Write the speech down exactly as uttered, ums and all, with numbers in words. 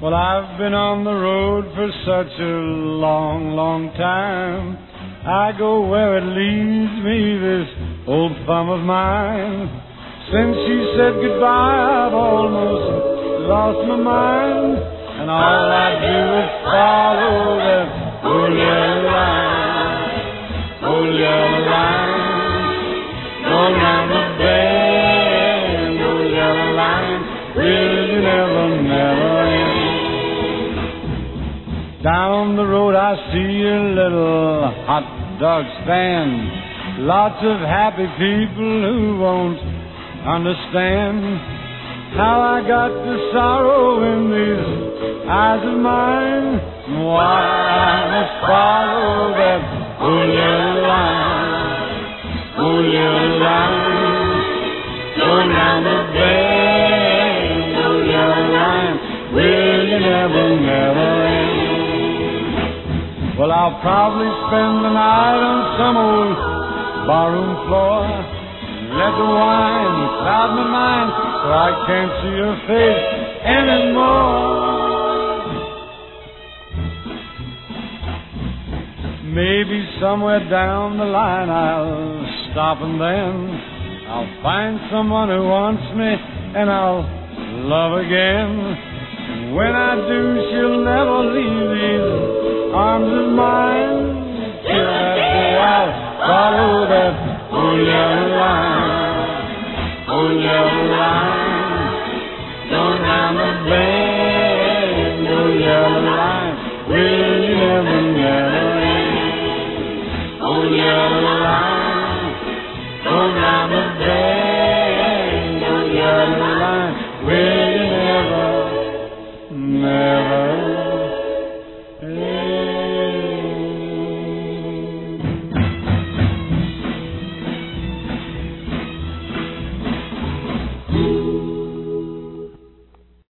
Well, I've been on the road for such a long, long time. I go where it leads me, this old thumb of mine. Since she said goodbye, I've almost lost my mind, and all I do is follow that old yellow line, old yellow line, going down the bend, old yellow line, will you never, never end. Down the road I see a little hot dog stand, lots of happy people who won't understand how I got the sorrow in these eyes of mine, and why I must follow that old yellow line, old yellow line, going down the bend, old yellow line, will you never, never end. Well, I'll probably spend the night on some old barroom floor, let the wine cloud my mind so I can't see her face anymore. Maybe somewhere down the line I'll stop, and then I'll find someone who wants me and I'll love again. And when I do, she'll never leave these arms of mine. Till that day I'll follow that old yellow line, old yellow